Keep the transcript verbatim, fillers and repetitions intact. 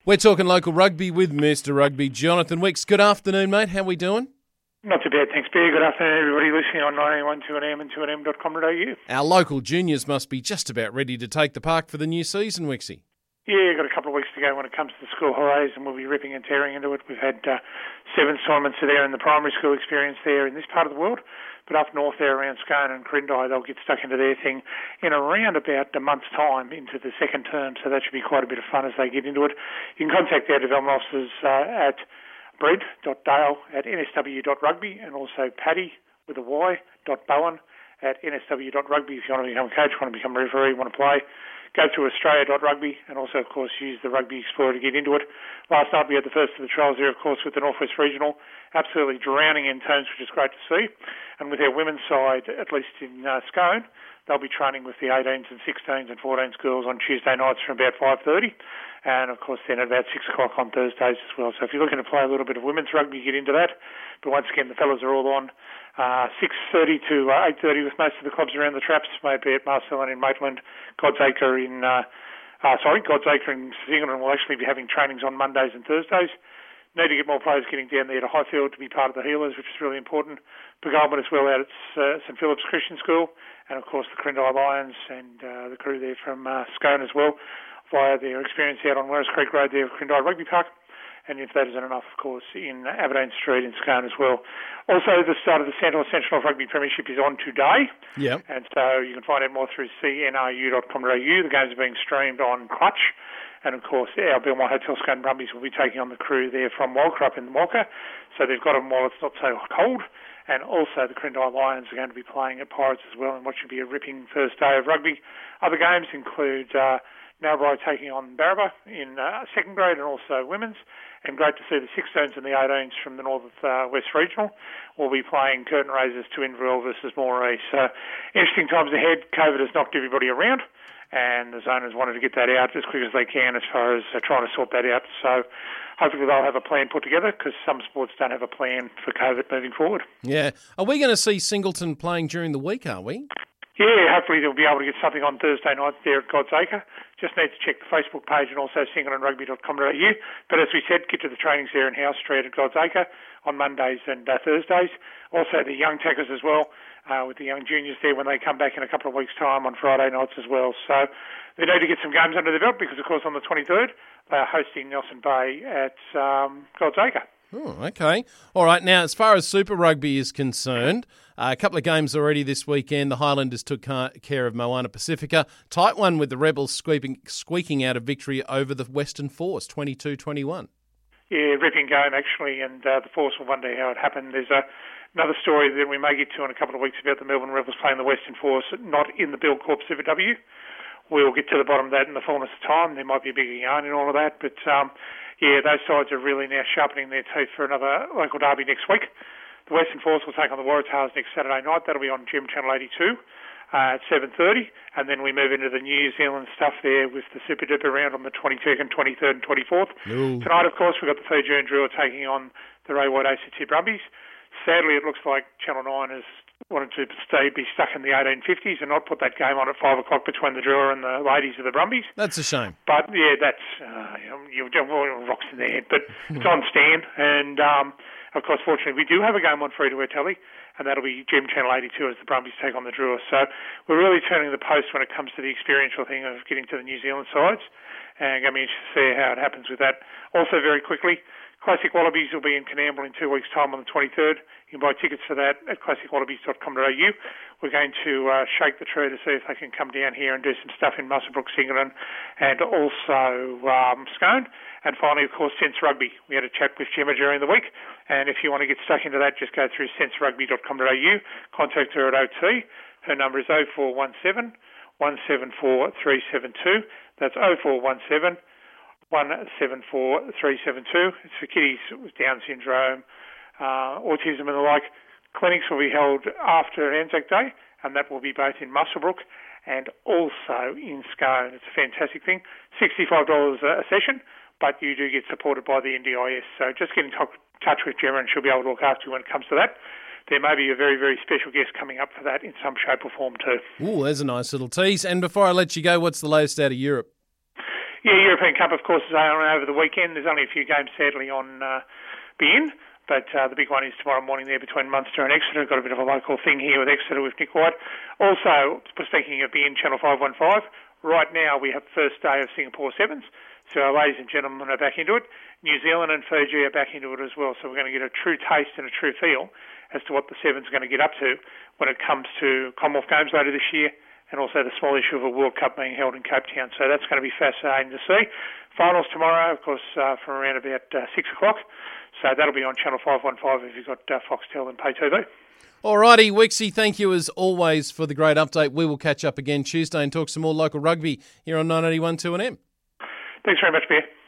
We're talking local rugby with Mister Rugby, Jonathan Wicks. Good afternoon, mate. How we doing? Not too bad, thanks, Bear. Good afternoon, everybody listening on ninety-one point two N M and two N M dot com dot A U. Our local juniors must be just about ready to take the park for the new season, Wixie. Yeah, got a couple of weeks to go when it comes to the school holidays, and we'll be ripping and tearing into it. We've had uh, seven assignments there in the primary school experience there in this part of the world, but up north there around Scone and Corindai, they'll get stuck into their thing in around about a month's time into the second term, so that should be quite a bit of fun as they get into it. You can contact our development officers uh, at bread dot dale at n s w dot rugby and also Paddy with a Y dot Bowen at n s w dot rugby if you want to become a coach, want to become a referee, want to play. Go to australia dot rugby and also, of course, use the Rugby Explorer to get into it. Last night we had the first of the trials there, of course, with the Northwest Regional, absolutely drowning in tones, which is great to see. And with our women's side, at least in uh, Scone, they'll be training with the eighteens and sixteens and fourteens girls on Tuesday nights from about five thirty. And, of course, then at about six o'clock on Thursdays as well. So if you're looking to play a little bit of women's rugby, get into that. But once again, the fellas are all on uh, six thirty to uh, eight thirty with most of the clubs around the traps, maybe at Marcellin in Maitland, Godsacre in, uh, uh, sorry, Godsacre in Singleton will actually be having trainings on Mondays and Thursdays. Need to get more players getting down there to Highfield to be part of the Healers, which is really important. Pegolman as well out at uh, St Philip's Christian School, and of course the Corindai Lions and uh, the crew there from uh, Scone as well, via their experience out on Werris Creek Road there at Corindai Rugby Park. And if that isn't enough, of course, in Aberdeen Street in Scone as well. Also, the start of the Central Sentinel Rugby Premiership is on today. Yeah. And so you can find out more through c n r u dot com dot a u. The games are being streamed on Clutch. And, of course, our Belmont Hotel Scone Brumbies will be taking on the crew there from Walker up in the Walker. So they've got them while it's not so cold. And also the Corindai Lions are going to be playing at Pirates as well in what should be a ripping first day of rugby. Other games include uh, Narrabri taking on Barraba in uh, second grade and also women's. And great to see the sixteens and the eighteens from the North uh, West Regional will be playing curtain raisers to Inverell versus Moree. So interesting times ahead. COVID has knocked everybody around, and the zoners wanted to get that out as quick as they can as far as uh, trying to sort that out. So hopefully they'll have a plan put together because some sports don't have a plan for COVID moving forward. Yeah. Are we going to see Singleton playing during the week, are we? Yeah, hopefully they'll be able to get something on Thursday night there at Godsacre. Just need to check the Facebook page and also singleton rugby dot com dot a u. But as we said, get to the trainings there in House Street at Godsacre on Mondays and uh, Thursdays. Also the young tackers as well, uh, with the young juniors there when they come back in a couple of weeks' time on Friday nights as well. So they need to get some games under their belt because, of course, on the twenty-third, they are hosting Nelson Bay at um, Godsacre. Oh, okay. All right. Now, as far as Super Rugby is concerned, uh, a couple of games already this weekend. The Highlanders took care of Moana Pacifica. Tight one with the Rebels squeaking, squeaking out a victory over the Western Force, twenty-two twenty-one. Yeah, ripping game, actually, and uh, the Force will wonder how it happened. There's a, another story that we may get to in a couple of weeks about the Melbourne Rebels playing the Western Force, not in the Bill Corp Super W. We'll get to the bottom of that in the fullness of time. There might be a bigger yarn in all of that, but... Um, Yeah, those sides are really now sharpening their teeth for another local derby next week. The Western Force will take on the Waratahs next Saturday night. That'll be on Gym Channel eighty-two uh, at seven thirty. And then we move into the New Zealand stuff there with the Super Duper round on the twenty-second, twenty-third and twenty-fourth. Ooh. Tonight, of course, we've got the Fijian Drua taking on the Ray White A C T Brumbies. Sadly, it looks like Channel nine has wanted to stay be stuck in the eighteen fifties and not put that game on at five o'clock between the Drua and the ladies of the Brumbies. That's a shame. But, yeah, that's, uh, you know, rocks in the head. But it's on Stan. And, um, of course, fortunately, we do have a game on free-to-air telly, and that'll be Gym Channel eighty-two as the Brumbies take on the Drua. So we're really turning the post when it comes to the experiential thing of getting to the New Zealand sides. And going to be interested to see how it happens with that. Also, very quickly, Classic Wallabies will be in Canamble in two weeks' time on the twenty-third. You can buy tickets for that at classic wallabies dot com dot a u. We're going to uh, shake the tree to see if they can come down here and do some stuff in Muswellbrook, Singleton, and also um, Scone. And finally, of course, Sense Rugby. We had a chat with Gemma during the week, and if you want to get stuck into that, just go through sense rugby dot com dot a u. Contact her at O T. Her number is oh four one seven, one seven four, three seven two. That's oh four one seven, one seven four, three seven two. It's for kiddies with Down syndrome, uh, autism and the like. Clinics will be held after Anzac Day, and that will be both in Muswellbrook and also in Scone. It's a fantastic thing. sixty-five dollars a session, but you do get supported by the N D I S. So just get in t- touch with Gemma and she'll be able to look after you when it comes to that. There may be a very, very special guest coming up for that in some shape or form too. Ooh, there's a nice little tease. And before I let you go, what's the latest out of Europe? Yeah, European Cup, of course, is on over the weekend. There's only a few games, sadly, on uh, B N, but uh, the big one is tomorrow morning there between Munster and Exeter. Got a bit of a local thing here with Exeter with Nick White. Also, speaking of B N, Channel five one five, right now we have the first day of Singapore Sevens. So our ladies and gentlemen are back into it. New Zealand and Fiji are back into it as well. So we're going to get a true taste and a true feel as to what the Sevens are going to get up to when it comes to Commonwealth Games later this year, and also the small issue of a World Cup being held in Cape Town. So that's going to be fascinating to see. Finals tomorrow, of course, uh, from around about uh, six o'clock. So that'll be on Channel five one five if you've got uh, Foxtel and Pay T V. All righty, Wixie, thank you as always for the great update. We will catch up again Tuesday and talk some more local rugby here on nine eighty-one two N M. Thanks very much, Bear.